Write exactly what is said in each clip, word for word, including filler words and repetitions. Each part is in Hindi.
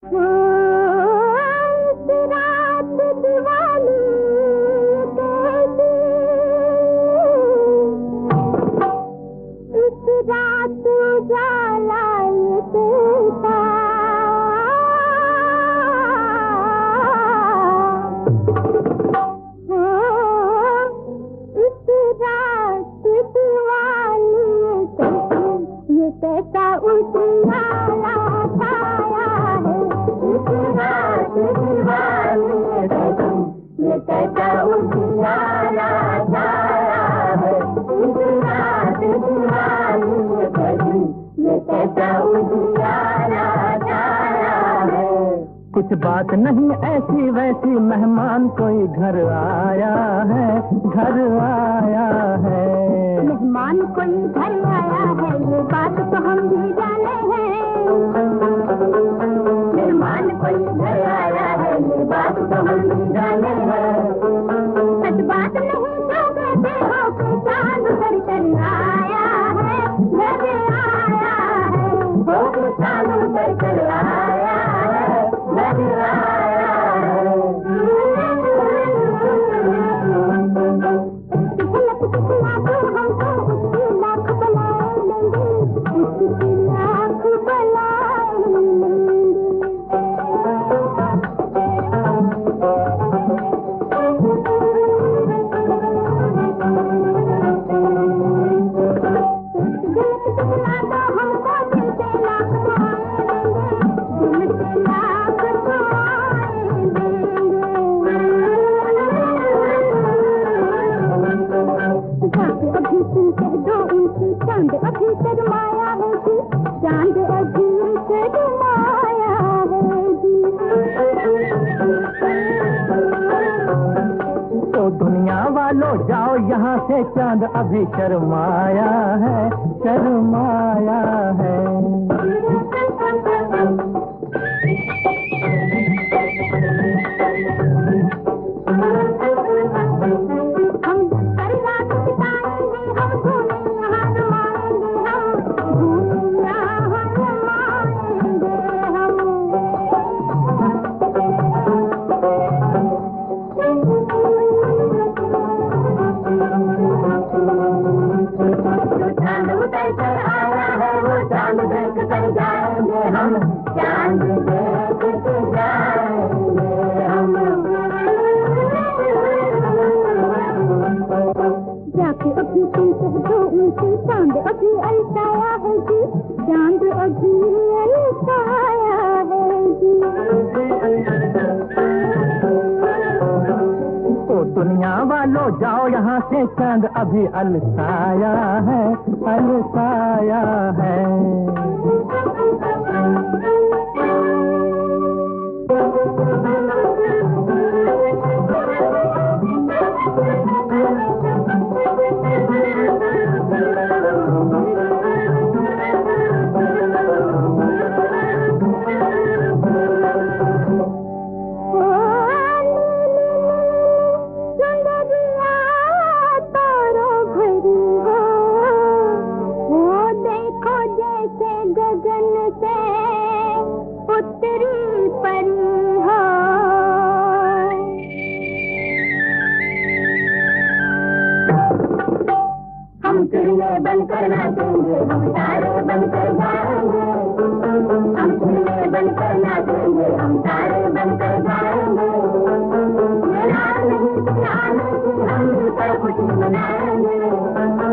कुछ बात नहीं ऐसी वैसी, मेहमान कोई घर आया है, घर आया है। मेहमान कोई घर आया है, ये बात तो हम भी जाने हैं। मेहमान कोई घर आया है, ये बात तो हम भी जाने हैं। सच बात नहीं तो कहते हो कि चांद घर कर आया है, घर आया है। हो कि चांद घर कर आया है, घर आया है। झलक दिखला दो हमको, उसकी लाख बलाएं लेंगे, उसकी लाख बलाएं लेंगे। झलक दिखला दो हमको, दिल से लाख दुआएं लेंगे, दिल से लाख दुआएं देंगे। जाके अभी तुम कह दो उनकी, चांद अभी शर्माया है जी, चांद अभी शर्माया है जी। तो दुनिया वालों जाओ यहाँ से, चांद अभी शर्माया है, शर्माया है। हम कर रात बिताएंगे, हम घूमे यहाँ रमाएंगे, हम घूमे यहाँ रमाएंगे हम। चांद उतर कर आया है, वो चांद देख कर जाएंगे हम, चांद देख कर जाएंगे हम। जाके अभी तुम कह दो उनसे, चांद अभी अलसाया है जी, चांद अभी अलसाया है जी। तो दुनिया वालों जाओ यहाँ से, चांद अभी अलसाया है, अलसाया है। बंद करना देंगे, हम तारे बंद कर जाएंगे। हम चूल्हे बंद करना देंगे, हम तारे बंद कर जाएंगे। ये रात नहीं सुनाने की, हम मिलकर खुशी मनाएंगे।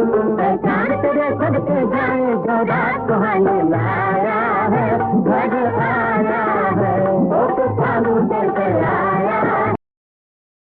पहचान तेरे सदके जाए, जो रात सुहाने लाया है, घर